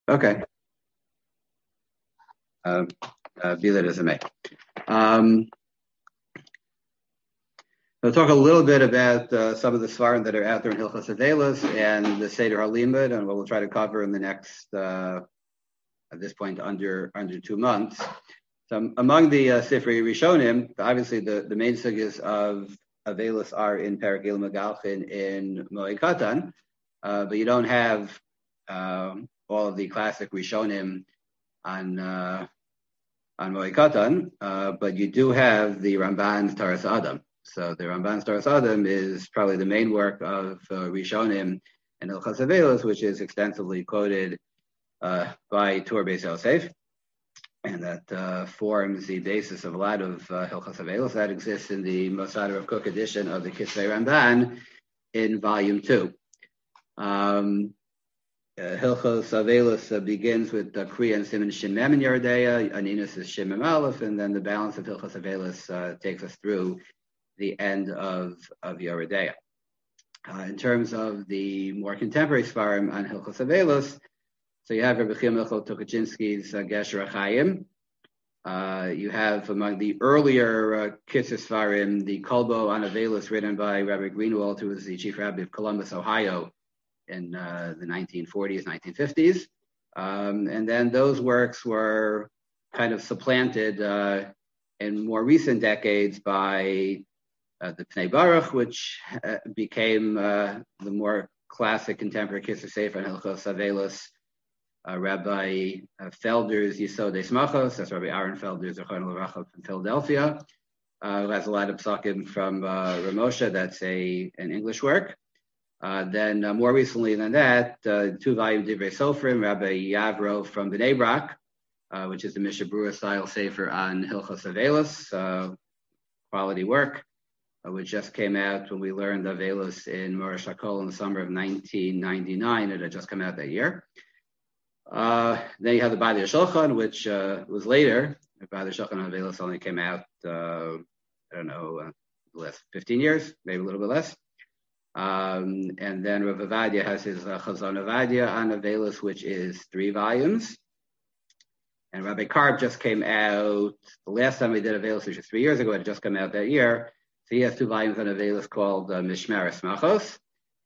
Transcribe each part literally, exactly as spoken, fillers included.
Okay. Uh, uh, be that as it may. Um, I'll talk a little bit about uh, some of the svarim that are out there in Hilchos Avelos and the Seder HaLimud, and what we'll try to cover in the next, uh, at this point, under under two months. So among the uh, Sifrei Rishonim, obviously the, the main sugyas of Avelos are in Perek Gilul Megalchin in Moed Katan, uh, but you don't have uh, all of the classic Rishonim on uh, on Moed Katan, uh, but you do have the Ramban's Taras Adam. So the Ramban's Taras Adam is probably the main work of uh, Rishonim and Hilchos Avelos, which is extensively quoted uh, by Tur Beis Yosef, and that uh, forms the basis of a lot of uh, Hilchos Avelos that exists in the Mosad Rav Kook edition of the Kisvei Ramban in volume two. Um, Uh, Hilchos Avelos uh, begins with uh, Kriya and Siman Shin Mem in Yeridea, Aninus is Shin Mem Aleph, and then the balance of Hilchos Avelos uh, takes us through the end of, of Yeridea. Uh, in terms of the more contemporary Svarim on Hilchos Avelos, so you have Rabbi Chia Michal Tukachinsky's uh, Gesher HaChaim. Uh, you have among the earlier uh, Kitzur Svarim, the Kolbo on Avelos written by Rabbi Greenwald, who was the chief rabbi of Columbus, Ohio, in uh, the nineteen forties, nineteen fifties. Um, and then those works were kind of supplanted uh, in more recent decades by uh, the Pnei Baruch, which uh, became uh, the more classic contemporary Kisser Sefer and Hilchos Avelos. Uh, Rabbi uh, Felder's Yisodei Smachos, that's Rabbi Aaron Felder's Zechron L'Racha from Philadelphia, uh, who has a lot of psakim from uh, Ramosha. That's a an English work. Uh, then uh, more recently than that, uh, two-volume Divrei Sofrim, Rabbi Yavro from Bnei Brak, uh, which is the Mishnah Berurah style sefer on Hilchos Avelos, uh, quality work, uh, which just came out when we learned Avelos in Morash HaKol in the summer of nineteen ninety-nine. It had just come out that year. Uh, then you have the Badi Shulchan, which uh, was later. The Badi Shulchan on Avelos only came out, uh, I don't know, uh, the last fifteen years, maybe a little bit less. Um, and then Rav Avadia has his uh, Chazon Avadia on Avelos, which is three volumes. And Rabbi Karp just came out, the last time we did Avelos, which was three years ago, it had just come out that year. So he has two volumes on Avelos called uh, Mishmeres Machos.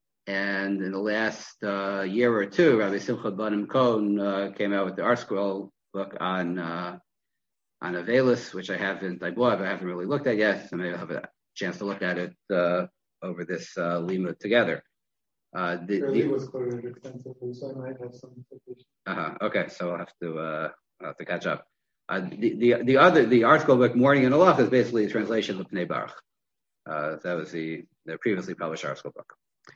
And in the last uh, year or two, Rabbi Simcha Banim Cohn uh, came out with the ArtScroll book on uh, on Avelos, which I haven't, I bought, but I haven't really looked at yet. So maybe I'll have a chance to look at it uh, over this uh, limud together. Uh, the, the, was quoted extensively, so I might have some information. Uh-huh. Okay, so I'll have to uh, I'll have to catch up. Uh, the, the the other the article book Morning in Allah is basically a translation of Pnei Baruch. Uh, that was the the previously published article book.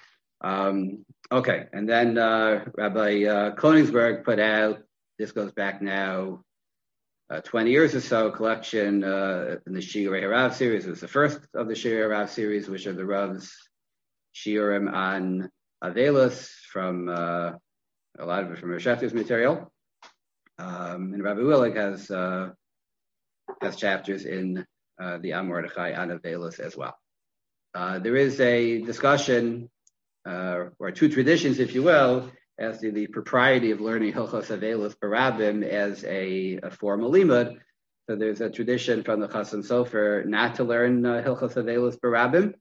Um, okay, and then uh, Rabbi uh, Konigsberg put out, this goes back now uh, twenty years or so, collection uh, in the Shiurei Harav series. It was the first of the Shiurei Harav series, which are the Rav's Shiurim on Avelos, from uh, a lot of it from Reshefti's material. Um, and Rabbi Willig has uh, has chapters in uh, the Am Mordechai on Avelos as well. Uh, there is a discussion, uh, or two traditions, if you will, as to the propriety of learning Hilchos Avelos Barabim as a, a formal limud. So there's a tradition from the Chasam Sofer not to learn uh, Hilchos Avelos Barabim,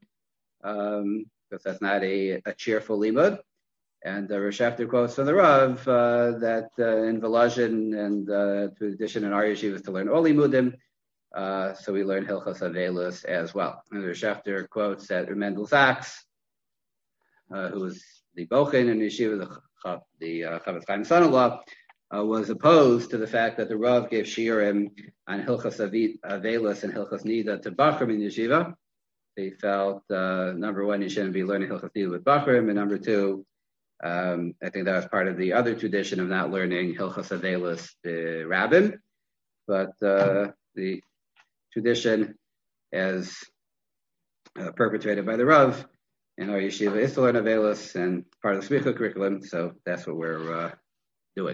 um, because that's not a, a cheerful limud. And the uh, Reshefti quotes from the Rav uh, that uh, in Volozhin and uh, tradition in our yeshiva is to learn all limudim. Uh, so we learn Hilchos Avelos as well. And the Reshefti quotes that Mendel Sachs, uh, who was the Bochin in yeshiva, the, the uh, Chavetz Chaim son-in-law, uh, was opposed to the fact that the Rav gave shiurim on Hilchos Avelos and Hilchos Nida to Bachrim in yeshiva. He felt, uh, number one, you shouldn't be learning Hilchos Nida with Bachrim, and number two, Um, I think that was part of the other tradition of not learning Hilchos Avelos the Rabbim, but uh, the tradition, as uh, perpetrated by the Rav in our yeshiva, is to learn Avelos and part of the Smicha curriculum. So that's what we're uh, doing.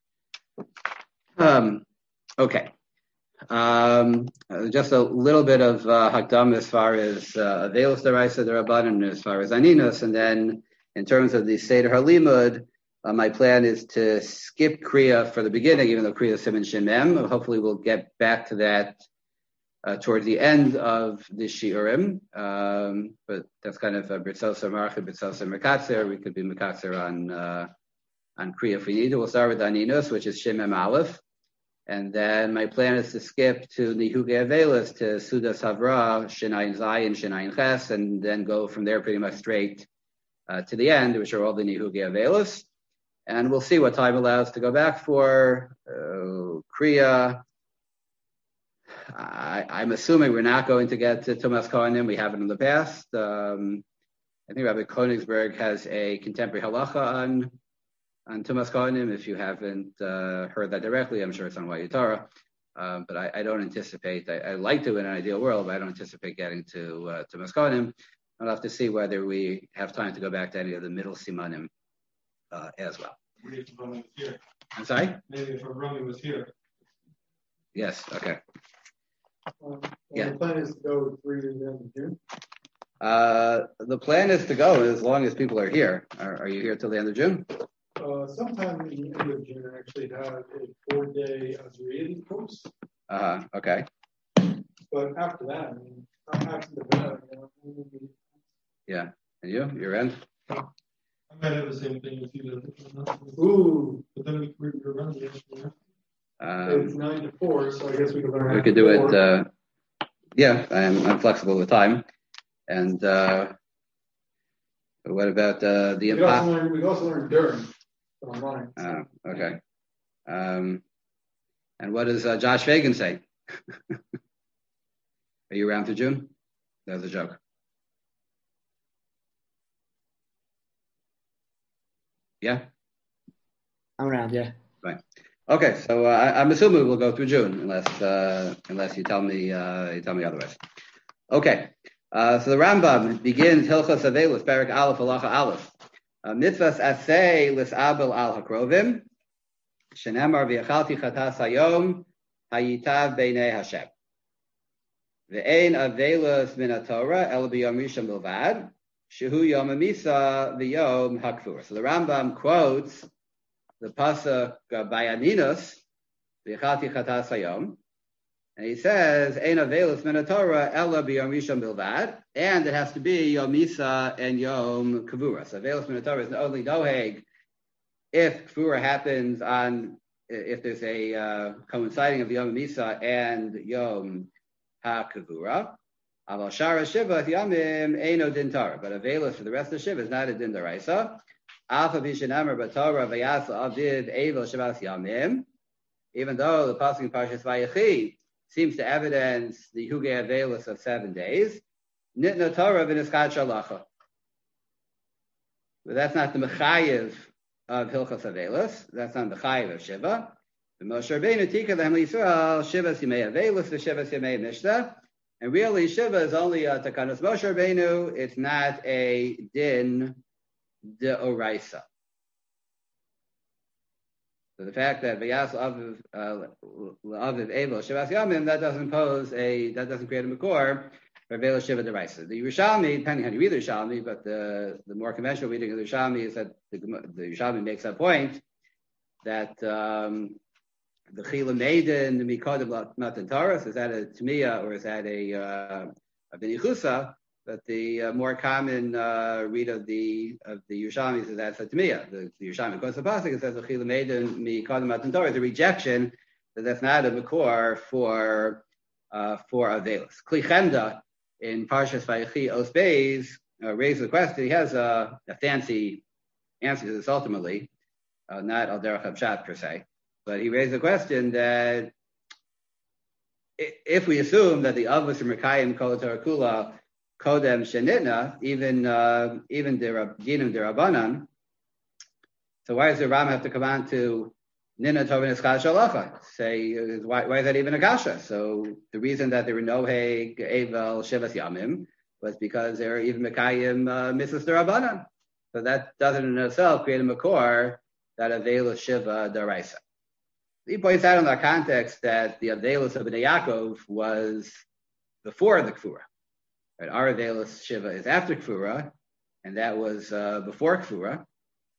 Um, okay, um, uh, just a little bit of uh, Hakdam as far as uh, Avelos D'Oraisa D'Rabbanan, as far as Aninos, and then in terms of the Seder HaLimud, Uh, my plan is to skip Kriya for the beginning, even though Kriya is Siman Shin Mem. Hopefully we'll get back to that uh, towards the end of the Shiurim. Um, but that's kind of a B'tzosa Marcha, B'tzosa Mekatzer. We could be Mekatzer on, uh, on Kriya if we need to. We'll start with Aninus, which is Shin Mem Aleph. And then my plan is to skip to Nihugei Avelis, to Sudas Havra, Shinayin Zayin, Shinayin Ches, and then go from there pretty much straight uh, to the end, which are all the Nihugei Avelis. And we'll see what time allows to go back for. Uh, Kriya, I, I'm assuming we're not going to get to Tumas Kohanim. We haven't in the past. Um, I think Rabbi Konigsberg has a contemporary halacha on on Tumas Kohanim. If you haven't uh, heard that directly, I'm sure it's on Wayitara. Um, but I, I don't anticipate, I, I like to in an ideal world, but I don't anticipate getting to uh, Tumas Kohanim. I'll have to see whether we have time to go back to any of the middle simanim uh, as well. Maybe if Rami was here. I'm sorry? Maybe if Rami was here. Yes, okay. Um, Yeah. The plan is to go through the end of June. Uh, the plan is to go as long as people are here. Are, are you here till the end of June? Uh, sometime in the end of June, I actually have a four-day Azrieli course. Uh-huh, okay. But after that, I mean, after the event, you know, Yeah. And you? You're in? I might have the same thing with you. Ooh, but then we, we, we're running it. You know? Um, It's nine to four, so I guess we could learn. we could do it, uh, yeah, I'm, I'm flexible with time. And uh, what about uh, the... We could also learn, we could also learn during, online. Uh, okay. Um, and what does uh, Josh Fagan say? Are you around for June? That was a joke. Yeah? I'm around, yeah. Right. Okay, so uh, I, I'm assuming we'll go through June, unless uh, unless you tell me uh, you tell me otherwise. Okay, uh, so the Rambam begins Hilchos Avelos, Perek Aleph, Halacha Aleph. Uh, Mitzvahs asay lisabel al hakrovim, shenemar v'yachalti chatas hayom hayitav beinei Hashem. Ve'ein avelos min haTorah el b'yom rishon bilvad, shehu yom hamisa v'yom hakfur. So the Rambam quotes the pasuk uh, by Aninus, v'yachalti chatas hayom, and he says, Ein avelos min haTorah ela b'yom rishon bilvad, and it has to be Yom Misa and Yom Kavura. So avelos min haTorah is only doheg if Kavura happens on, if there's a uh, coinciding of Yom Misa and Yom HaKavura. Aval shara shiva yamim eino din Torah, but avelos for the rest of the shiva is not a din daraisa. Alpha b'shenamar b'Torah v'yasa aviv evel shavas yamim. Even though the pasuk in Parshas Vayechi seems to evidence the hugei avelos of seven days, nitna Torah v'niskat shalacha. But that's not the mechayev of Hilchos Avelos. That's not the mechayev of Shiva. The Moshe Rabbeinu tika lehem Yisrael Shivas Yimei Avelos v'Shivas Yimei Mishnah. And really, Shiva is only a takanos Moshe Rabbeinu. It's not a din deoraisa. So the fact that v'yas aviv aviv evel Shivas Yamim, that doesn't pose a, that doesn't create a makor for Vela Shiva Deraisa. The Yerushalmi, depending on how you read the Yerushalmi, but the, the more conventional reading of the Yerushalmi is that the, the Yerushalmi makes that point that um, the Chila Maiden, the Mikodem Matan Taurus, is that a Tmiya or is that a, uh, a Benichusa? But the uh, more common uh, read of the of the Yerushalmi is that's a Tmiya. The, the Yerushalmi goes to Pasuk, it says the Chila Maiden, Mikodem Matan Taurus, the rejection that that's not a Makor for uh, for Avelis. Kli Chemda in Parshas Vayechi Os Beis uh, raised the question. He has a, a fancy answer to this ultimately, uh, not al derech pshat per se. But he raised the question that if we assume that the avos and Merkayim kol Torah kula kodem shenitna, even uh, even the dinim derabanan, so why does the Ram have to come on to nina tovin eschad shalacha? Say why, why is that even a kasha? So the reason that there were no heg evel shivas yamim was because there are even Merkayim uh, mitzvahs derabanan. So that doesn't in itself create a makor that avela shiva daraisa. He points out in that context that the Avelos of Bnei Yaakov was before the Kfura. Right? Our Avelos Shiva is after Kfura, and that was uh, before Kfura.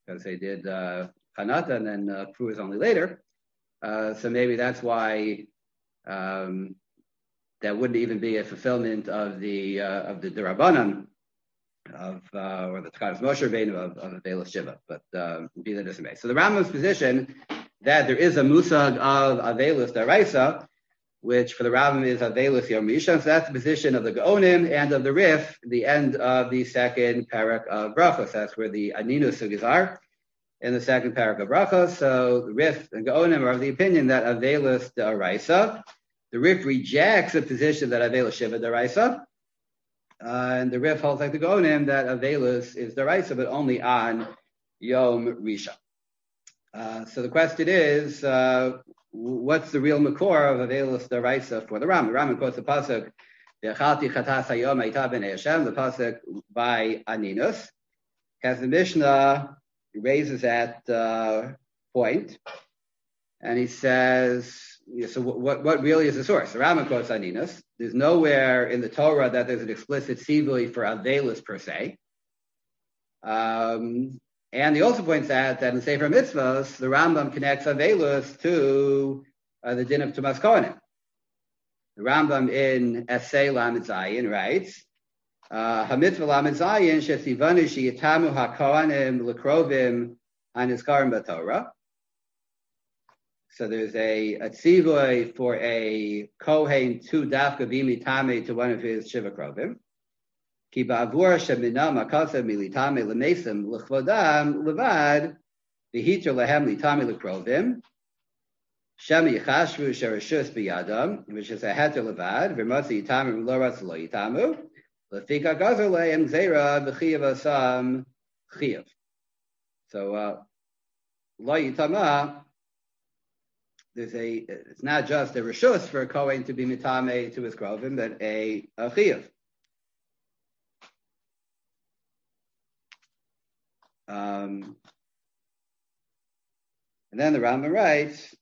because they did uh, Chanata and then uh, Kfur is only later. Uh, so maybe that's why um, that wouldn't even be a fulfillment of the uh, of the Durabanan of uh, or the Tkadas Moshe Rabbeinu of of Avelis Shiva. But uh, be that as it may. So the Rambam's position that there is a musag of Avelis Daraisa, which for the Rambam is Avelis Yom Rishon. So that's the position of the Gaonim and of the Rif, the end of the second parak of Brachos. That's where the Aninus sugis are in the second parak of Brachos. So the Rif and Gaonim are of the opinion that Avelis Daraisa. The Rif rejects the position that Avelis Shiva Daraisa. Uh, and the Rif holds like the Gaonim that Avelis is Daraisa, but only on Yom Rishon. Uh, so the question is, uh, what's the real makor of Avelis Daraisa for the Rambam? The Rambam quotes the pasuk, "V'achalti chatas hayom hayta b'nei Hashem," the pasuk by Aninus. As the Mishnah raises that uh, point, and he says, yeah, so what, what really is the source? The Rambam quotes Aninus. There's nowhere in the Torah that there's an explicit sivui for Avelis per se. Um, And he also points out that in the Sefer Mitzvos, the Rambam connects Avelis to uh, the din of Tumas Kohanim. The Rambam in Essay Lamed Zayin writes, "Hamitzvah Lamed Zayin shesivanu sheyitamu hakohanim lekrovim hanizkarim b'Torah." So there's a, a tzivui for a kohen to dafka b'imitame to one of his shiva krovim. Ki ba'avur sheminam akasav militame lemesim l'chvodam levad v'hiter lehem litame lekrovim shem yichashvu shereshus b'yadam, which is a heter levad v'motzi yitamu loras lo yitamu l'fika gazer lehem zera v'chiyav asam chiyav. So uh, lo yitama. There's a, it's not just a reshus for a kohen to be mitame to his krovim, but a, a chiyav. Um, and then the Rambam writes,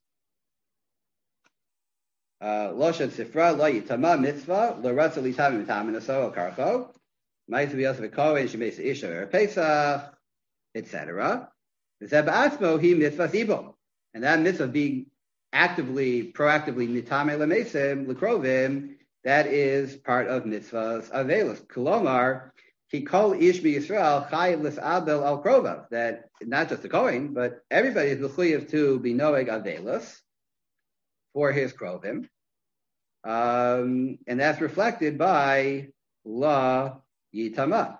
Loshan Sifra, Lo Yitama Mitzvah, Lo Ratza Litama Mitama Naso Karcho, Ma'is V'yos V'kohen, Shemes Isha or Pesach, et cetera. Zeb Atzmo, he Mitzvah Zibo. And that mitzvah being actively, proactively mitame lemesim lekrovim, that is part of mitzvahs avelos. Kulomar he called ish b'Yisrael chayiv l'sabel al krovav, that not just the kohen but everybody is mechuyev to be noeg avelos for his krovim, um, and that's reflected by la yitama.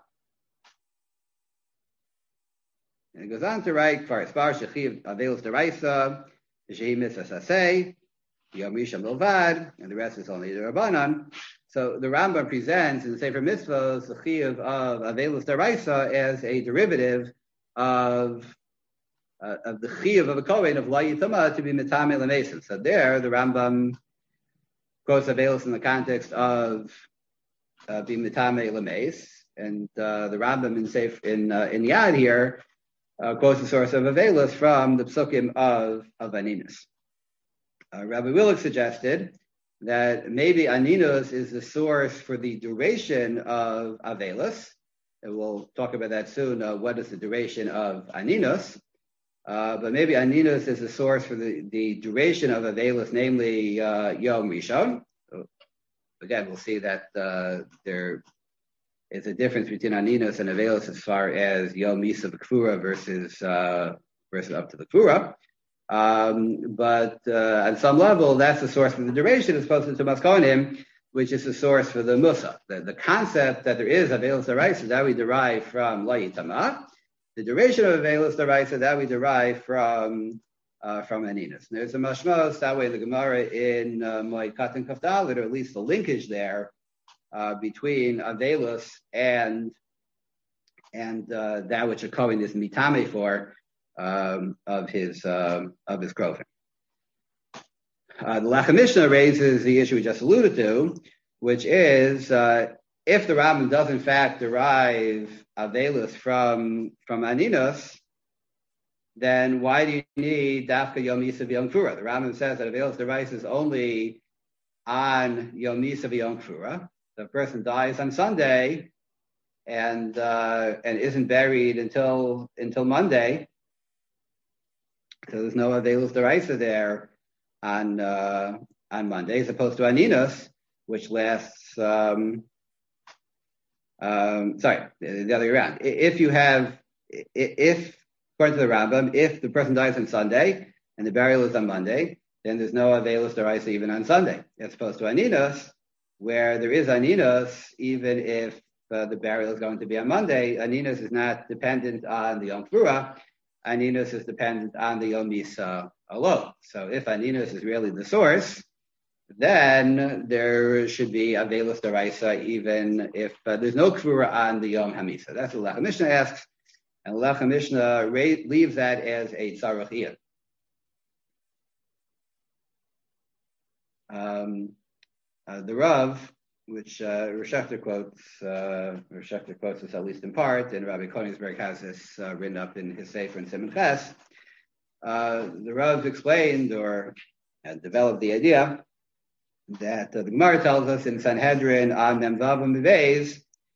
And it goes on to write far as far shechiv avelos deraisa. Shehi mitzvah saseh, Yom Rishon Milvad, and the rest is only the Rabbanan. So the Rambam presents in the Sefer Mitzvahs the chiyuv of Avelos Daraisa as a derivative of uh, of the chiyuv of a kohen of La Yitama to be mitame lemesim. So there the Rambam quotes Avelos in the context of uh, being mitame lemes, and uh, the Rambam in Sefer in uh, in Yad here Uh, quotes the source of Avelos from the psukim of, of Aninus. Uh, Rabbi Willig suggested that maybe Aninus is the source for the duration of Avelos. And we'll talk about that soon. Uh, what is the duration of Aninus? Uh, but maybe Aninus is the source for the, the duration of Avelos, namely uh, Yom Rishon. So again, we'll see that uh, there is a difference between Aninus and Avelos as far as Yom Misa B'Kfura versus uh, versus up to the Kfura. Um, but uh, on some level, that's the source for the duration as opposed to Tumas Kohanim, which is the source for the Musa. The, the concept that there is Avelos Daraisa that we derive from La Yitama. The duration of Avelos Daraisa that we derive from uh, from Aninus. And there's a mashmos that way the Gemara in uh, Moed Katan Kaf Dalet, or at least the linkage there Uh, between Avelos and and uh, that which a kohen is mitame for um, of his um, of his krovim. Uh, the Lechem Mishnah raises the issue we just alluded to, which is uh, if the Rambam does in fact derive Avelos from from Aninus, then why do you need Dafka Yom Yisa V'Yom Kfura? The Rambam says that Avelos derises only on Yom Yisa V'Yom Kfura. The person dies on Sunday, and uh, and isn't buried until until Monday, so there's no Avelus Deraisa there on uh, on Monday, as opposed to Aninus, which lasts. Um, um, sorry, the other way around. If you have, if according to the Rambam, if the person dies on Sunday and the burial is on Monday, then there's no Avelus Deraisa even on Sunday, as opposed to Aninus, where there is Aninus, even if uh, the burial is going to be on Monday. Aninus is not dependent on the Yom Kippuah. Aninus is dependent on the Yom Misa alone. So if Aninus is really the source, then there should be Avelus Deraisa, even if uh, there's no Kippuah on the Yom HaMisa. That's what Lecha Mishnah asks, and Lecha Mishnah ra- leaves that as a Tzarech Iyun. Um, uh, the Rav, which uh, Rosh Hashanah quotes, uh, Rosh Hashanah quotes this at least in part, and Rabbi Konigsberg has this uh, written up in his Sefer in Simon Ches. Uh, the Rav explained or uh, developed the idea that uh, the Gemara tells us in Sanhedrin on Memvav and Mivez,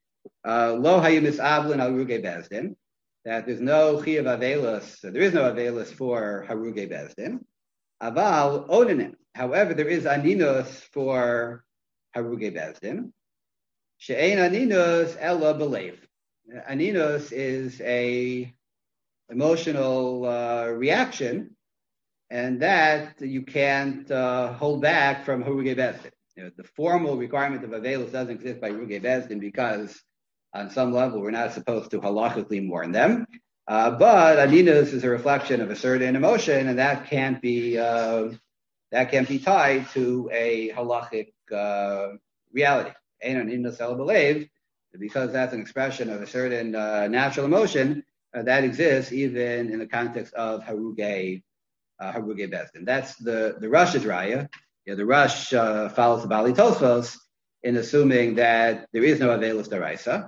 Lo hayu misavlin al ruge bezdin, that there's no chiyav avelus, there is no avelus for haruge bezdin. Aval onanim. However, there is aninus for haruge bezdin. She'ein aninus ella belev. Aninus is a emotional uh, reaction, and that you can't uh, hold back from haruge bezdin. You know, the formal requirement of avelus doesn't exist by haruge bezdin because, on some level, we're not supposed to halachically mourn them. Uh, but aninus is a reflection of a certain emotion, and that can't be uh, that can't be tied to a halachic uh, reality. Ein aninus ela belev, because that's an expression of a certain uh, natural emotion uh, that exists even in the context of haruge uh, haruge bezdin. That's the the Rush's raya. You know, the Rush uh, follows the Bali Tosfos in assuming that there is no avelus deraisa.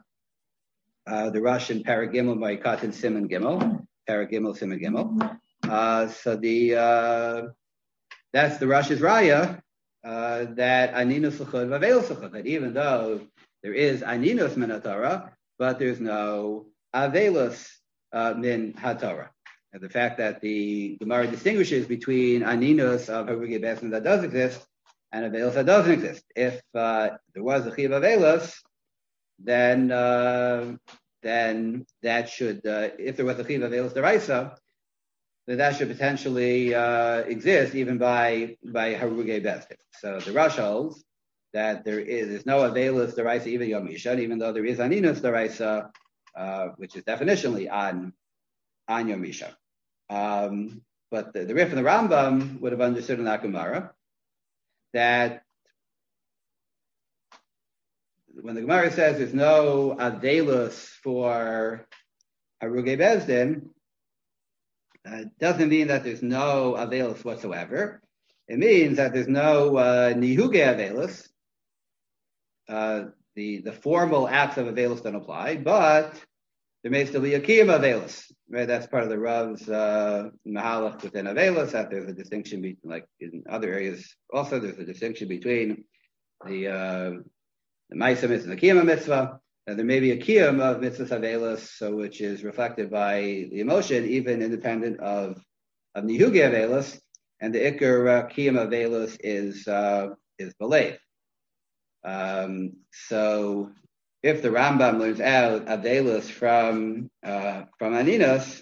Uh, the Rush in Paragimel by Katan Simon Gimel, Paragimel Simon Gimel. Uh, so the uh, that's the Rush's raya uh, that aninus l'chud v'avelus l'chud. That even though there is aninus min haTorah, but there's no avelus uh, min haTorah. And the fact that the Gemara distinguishes between aninus of haruge bezdin that does exist and avelus that doesn't exist. If uh, there was a chiyav avelus, then uh, then that should, uh, if there was a chiyav avelus deraisa, then that should potentially uh, exist even by by haruge bezdin. So the Rosh holds that there is there's no avelus deraisa even Yom Rishon, even though there is aninus deraisa, uh, which is definitionally on on Yom Rishon. Um, but the, the Rif and the Rambam would have understood in that Gemara that when the Gemara says there's no avelus for haruge bezdin, uh, it doesn't mean that there's no avelus whatsoever. It means that there's no uh, nihuge avelus. Uh, the the formal acts of avelus don't apply, but there may still be a kiyum avelus. Right, that's part of the Rav's uh, mahalach within avelus. That there's a distinction between, like in other areas, also there's a distinction between the uh, the Ma'aseh mitzvah and the Kiyum mitzvah. And there may be a Kiyum of mitzvah avelus, so which is reflected by the emotion, even independent of of nihuge avelus. And the Iker uh, Kiyum avelus is uh, is belev. Um, so if the Rambam learns out avelus from uh, from aninus,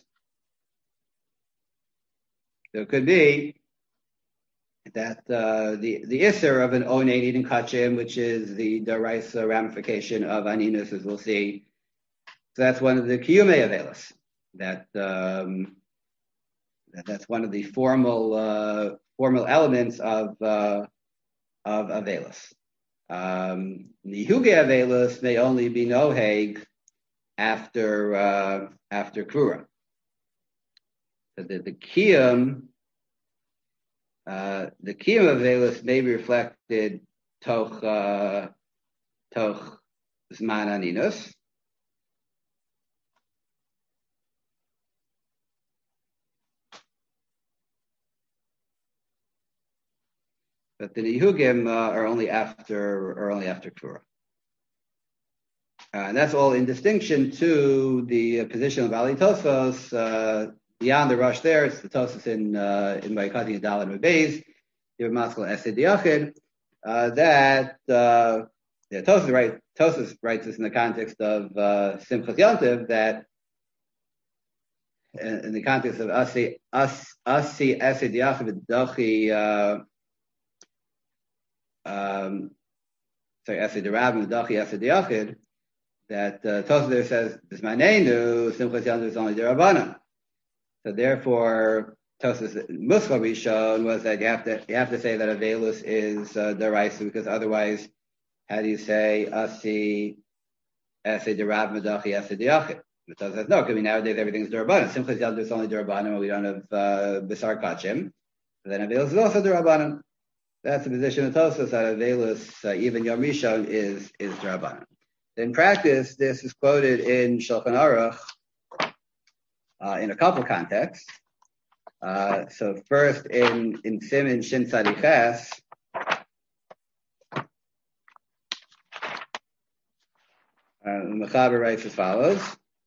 there could be that uh, the the isser of an onein eating kachim, which is the deraisa ramification of aninus, as we'll see. So that's one of the kiyumei avelus. That, um, that that's one of the formal uh, formal elements of uh, of avelus. Um, Nihuge avelus may only be noheg after uh, after kura. So the, the kiyum. Uh, the kiyum avelus may be reflected toch uh, toch zman aninus, but the nihugim uh, are only after are only after kura. Uh, and that's all in distinction to the uh, position of Ali Tosfos, uh, beyond the rush there. It's the Tosfos in, uh, in Baikati and Dalit and Beis, the Maskal Esid Yachid, uh, that, uh, yeah, Tosfos, right, Tosfos writes this in the context of, uh, Simchas Yontiv, that, in, in the context of Asi, Asi, Asi Esid Yachid, Dochi, uh, um, sorry, Esid Rabin, Dochi Esid Yachid, that uh, Tosfos there says, "Bismanenu Simchas Yontiv is only derabbanan." So therefore, Tosfos Muskal Rishon was that you have to you have to say that Avelus is uh, deraisa, because otherwise, how do you say Asi Ese derab Medachi Ese Diachid? Tosfos says no, because nowadays everything's derabbanan. Simchas Yontiv is only derabbanan, we don't have uh, Bisar Kachim. So then Avelus is also derabbanan. That's the position of Tosfos, that Avelus, uh, even Yom Rishon, is is derabbanan. In practice, this is quoted in Shulchan Aruch uh, in a couple contexts. Uh, so first, in in Siman Shin Tzadiches, uh, the Mechaber writes as follows: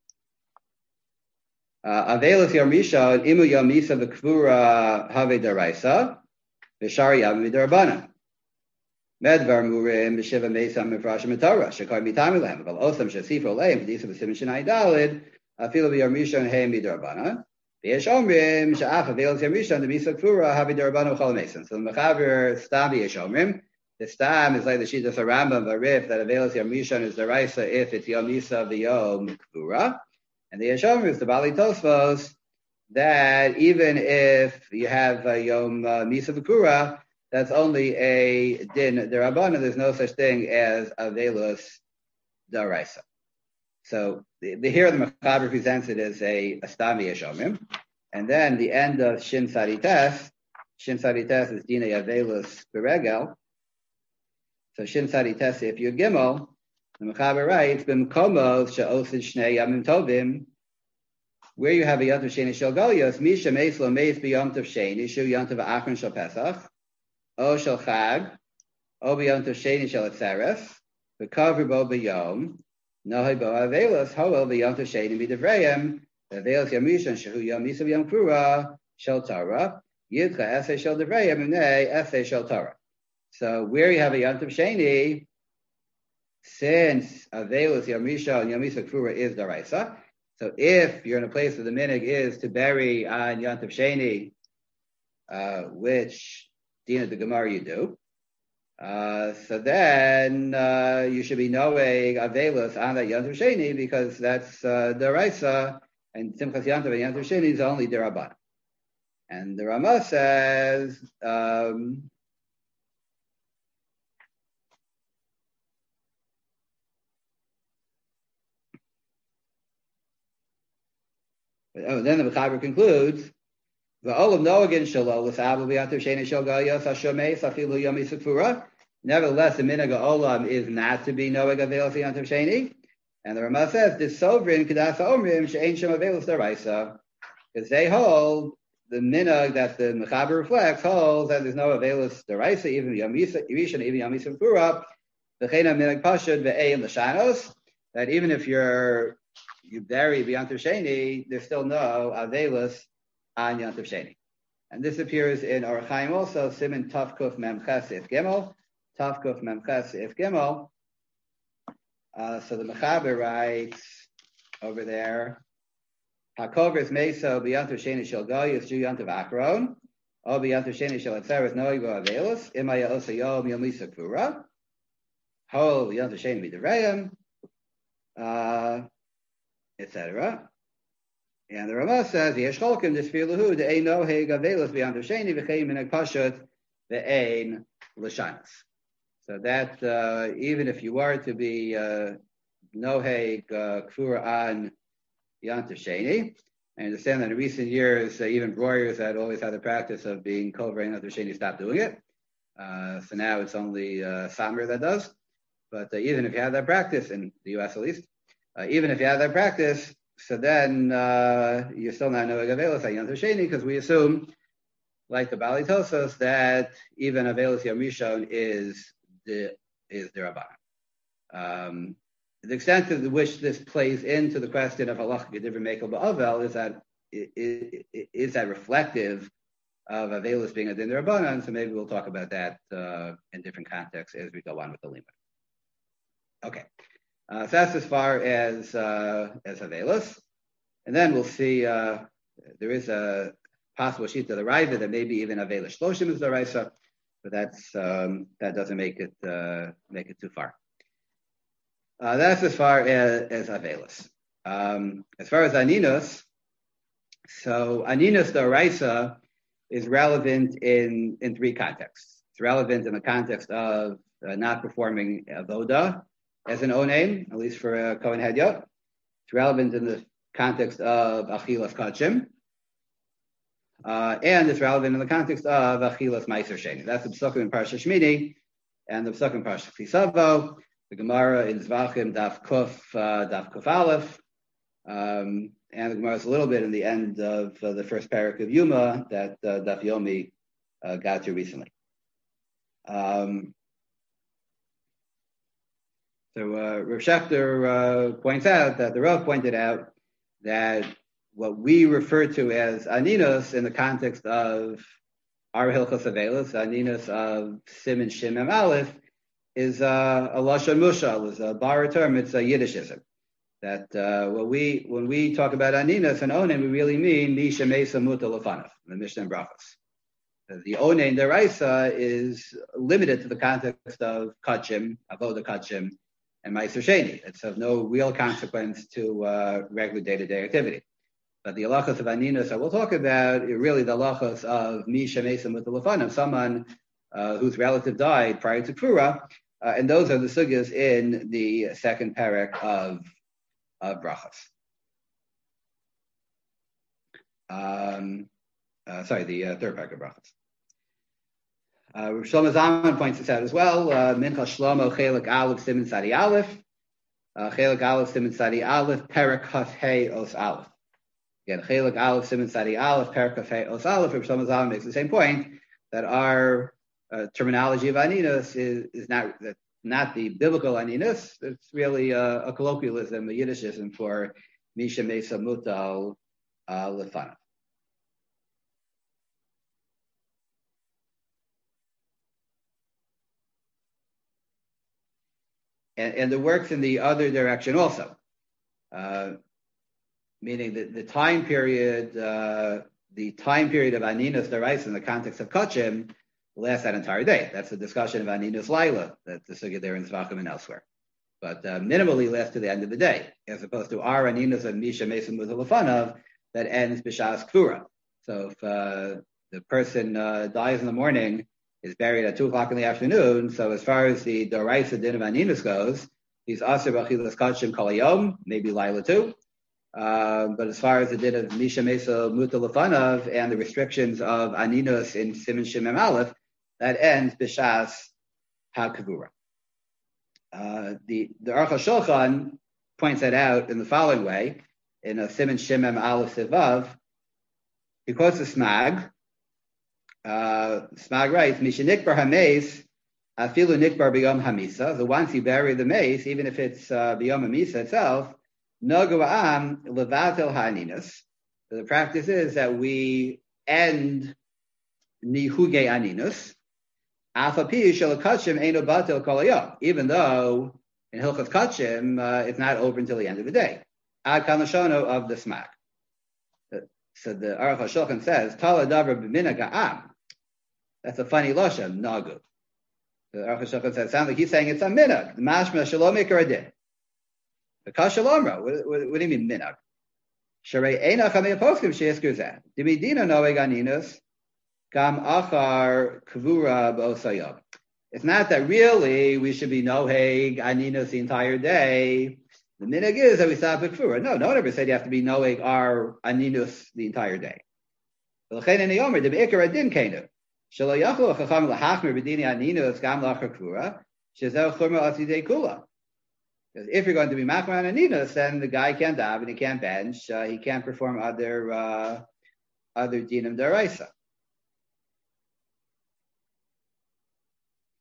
Avelus Yom Rishon imu Yom Misa v'Kvura have deraisa v'Shari Yom Midrabanan. Medvar Murim B'Shiva Meisam Mefrashim Torah Shekar Mitam Lehem Val Osam Shasifo Lehem V'Disa V'Sim Shenai Dalid Afilu V'Yom Rishon Heim Midrabana V'Yesh Omrim Sha'af Avelos Yom Rishon the Misa Kfura Havi Darabana Chol Meisam. So the Mechaber Stam V'Yesh Omrim. The Stam is like the Shita Sarambam Varif that Avelos Yom Rishon is the Raisa if it's Yom Misa V'Yom Kfura, and the Yesh Omrim is the Bali Tosfos that even if you have a Yom uh, Misa V'Kura, that's only a din derabbanan. There's no such thing as avelus daraisa. So the, the here the Mechaber presents it as a Stam V'Yesh Omrim, and then the end of Shin Sadites. Shin Sadites is dina avelus beregel. So Shin Sadites if you gimel, the Mechaber writes b'mkomos she'osid shnei yamim tovim, where you have a yontav sheni shel galios misha meis lo meis b'yontav sheni shu yontav achron shel pesach. O shel chag, o b'yontav sheni shel etzeres, v'kavri bo b'yom, nohei bo avelos, hoel b'yontav sheni b'devreim, avelos yom rishon shehu yom misav yom kura shel Torah, yidcha esay shel devreim, unei esay shel Torah. So where you have a yontav sheni, since avelos yom rishon and yom misav kura is daraisa, so if you're in a place where the minig is to bury on yontav sheni, uh, which Dina the Gemara you do. Uh, so then uh, you should be knowing Avelus on that Yontav Sheni, because that's uh, Deraisa, and Simchas Yontav and Yontav Sheni is only Derabban. And the Ramah says, um, oh, then the Mechaber concludes, Nevertheless, the minhag olam is not to be knowing avelos yontav sheni, and the Ramah says this sovereign kedas omrim she'ein shem avelos deraisa, because they hold the minhag that the Mechaber reflects holds that there's no avelos deraisa, even yom rishon, even yom yisrael kura, v'cheina minhag pashud ve'ein l'shanos, that even if you're you bury b'yontav sheni, there's still no avelos on Yontav Sheni. And this appears in Orach Chaim also, Siman Tav Kuf Mem Ches If Gimel, Tav Kuf Mem Ches If Gimel. Uh, so the Mechaber writes over there, HaKovers Meso B'Yontav Sheni Shel Goyus Ju Yontav Akron, O B'Yontav Sheni Shel Atzeres Noi Bo Avelos, Imaya Osa Yom Yom Lisa Kura, Ho B'Yontav Sheni B'Dereim, uh, et cetera. And the Ramah says, "Yesh cholkim d'sfiluhu de'ein noheg avelos b'yontav sheni v'chein minhag pashut ve'ein l'shanos." So that uh, even if you were to be uh, noheg kfura on yontav sheni, I understand that in recent years, uh, even warriors had always had the practice of being covering yontav sheni stopped doing it. Uh, so now it's only uh, Samer that does. But uh, even if you have that practice, in the U S at least, uh, even if you have that practice, so then uh, you're still not knowing Avelos at Yontav Sheni, because we assume, like the Bali Tosos, that even Avelos Yom Rishon is the is the Rabban. Um, the extent to which this plays into the question of halacha gedivra mekel ba'avel is that is, is that reflective of avelus being a din d'Rabbanan? So maybe we'll talk about that uh, in different contexts as we go on with the limud. Okay, uh, so that's as far as uh, as avelus, and then we'll see. Uh, there is a possible sheet of the Raiva that maybe even avelus shloshim is the Raisa, but that's um, that doesn't make it uh, make it too far. Uh, that's as far as, as avelus. Um, as far as aninus, so aninus the Raisa is relevant in, in three contexts. It's relevant in the context of uh, not performing avoda as an onaim, at least for a Kohen Hedyot. It's relevant in the context of achilas kachim, uh, and it's relevant in the context of achilas meiser sheni. That's the psukim in Parsha Shmini and the psukim in Parsha Chisavo. The Gemara in Zvachim Daf Kuf uh, Daf Kuf Aleph. Um, and the Gemara is a little bit in the end of uh, the first parak of Yuma that uh, Daf Yomi uh, got to recently. Um, so uh, Rav Shechter uh, points out that the Rav pointed out that what we refer to as aninus in the context of our Hilchos Avelus, aninus of Siman Shin Mem Aleph, is uh, a lashon mushal, is a bar term. It's a Yiddishism. That uh, when we when we talk about aninus and onen, we really mean misha mesa muta lefanav, the Mishnah and Brachos. The onen deraisa is limited to the context of kachim, avoda kachim, and meiser sheni. It's of no real consequence to uh, regular day-to-day activity. But the halachos of aninus that we'll talk about are really the halachos of misha mesa muta lefanav, someone uh, whose relative died prior to Kfura. Uh, and those are the sugyas in the second parak of, of Brachos. Um, uh, sorry, the uh, third parak of Brachos. Uh, Shlomo Zalman points this out as well. Uh, Mincha Shlomo Chelik Aleph Siman Sadi Aleph. Uh, Chelik Aleph Siman Sadi Aleph Parak Chaf Hey Os Aleph. Again, Chelik Aleph Siman Sadi Aleph Parak Chaf Hey Os Aleph. Shlomo Zalman makes the same point that our Uh, terminology of aninus is, is not not the biblical aninus. It's really a, a colloquialism, a Yiddishism for misha mesa mutal uh, lefanav. And, and it works in the other direction also, uh, meaning that the time period, uh, the time period of aninus derais in the context of kachim lasts that entire day. That's the discussion of aninus laila, that's the sugya there in Zvachim and elsewhere. But uh, minimally lasts to the end of the day, as opposed to our aninus of misha mesa muzalafanav that ends b'shas kfura. So if uh, the person uh, dies in the morning, is buried at two o'clock in the afternoon, so as far as the doraisa din of aninus goes, he's aser b'achilas kachim kol hayom, maybe laila too. Uh, but as far as the din of misha mesa mutalafanav and the restrictions of aninus in Siman Shin Mem Aleph, that ends b'shas ha-kavura. Uh, the the Aruch HaShulchan points that out in the following way in a Siman Shin Mem Aleph Sivav. He quotes the Smag. Uh, Smag writes, "Misha nikbar hameis afilu nikbar b'yom hamisa." So once you bury the mace, even if it's uh, b'yom hamisa itself, nogu am levatel ha'aninus. So the practice is that we end nihuge aninus. Even though in Hilchos Kachim uh, it's not over until the end of the day. Ad Kamashono of the Smak. So the Aruch HaShulchan says, Tala Davar b'minag ha'am. That's a funny lashon, nagu. The Aruch HaShulchan says, sounds like he's saying it's a minag. The mashma shalom ikar adin. The kashalomra. What, what, what do you mean minag? Sharei einach hamei poskim she'eskir zeh. Dimidina noeg aninus. Gam achar kvura b'osayom. It's not that really we should be noheg aninus the entire day. The minhag is that we stop at kvura. No, no one ever said you have to be noheg our aninus the entire day. V'lechein eni omer de beikar adin keinu. Shelo yachlu chacham lahachmer b'dini aninus gam lachar kvura. Shezeh churma asidei kula. Because if you're going to be machmer on aninus, then the guy can't daven and he can't bench. Uh, he can't perform other uh, other dinim deraisa.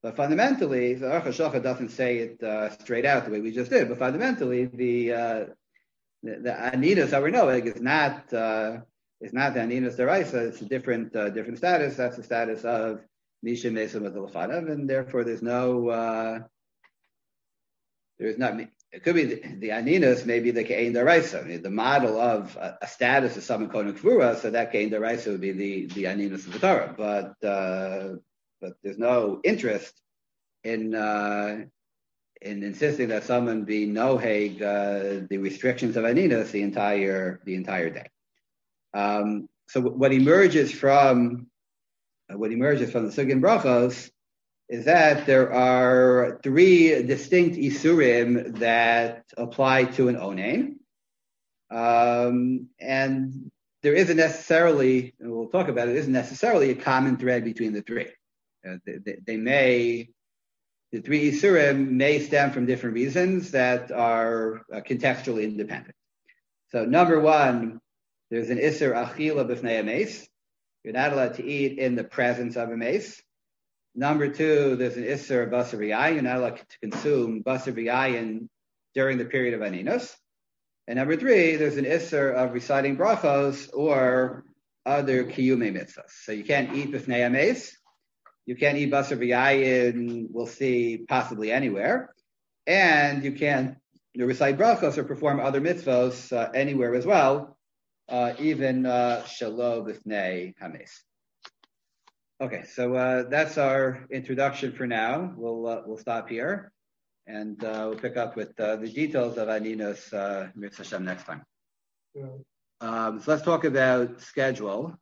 But fundamentally, the Aruch HaShulchan doesn't say it uh, straight out the way we just did. But fundamentally, the uh, the, the Aninus that we're knowing is not uh, is not the Aninus Deraisa. It's a different uh, different status. That's the status of Misha Mesa Mazalafanav, and therefore there's no uh, there's not. It could be the, the Aninus, maybe the Ke'en Deraisa. I mean, the model of a, a status of someone Kohen Kvura, so that Ke'en Deraisa would be the the Aninus of the Torah. But uh, but there's no interest in uh, in insisting that someone be noheg uh, the restrictions of Aninus the entire the entire day. Um, so what emerges from uh, what emerges from the Sugin Brachos is that there are three distinct isurim that apply to an onain, um, and there isn't necessarily, and we'll talk about it, isn't necessarily a common thread between the three. Uh, they, they may, the three isurim may stem from different reasons that are uh, contextually independent. So number one, there's an isur achila b'fnei a mace. You're not allowed to eat in the presence of a mace. Number two, there's an isur basar v'yayin. You're not allowed to consume basar v'yayin during the period of aninus. And number three, there's an isur of reciting brachos or other kiyumei mitzvahs. So you can't eat b'fnei a mace. You can't eat basar v'yayin, we'll see, possibly anywhere. And you can't you know, recite brachos or perform other mitzvahs uh, anywhere as well, uh, even shelo b'fnei hames. Okay, so uh, that's our introduction for now. We'll uh, we'll stop here, and uh, we'll pick up with uh, the details of Aninus uh, Mitzvah Hashem next time. Yeah. Um, so let's talk about schedule.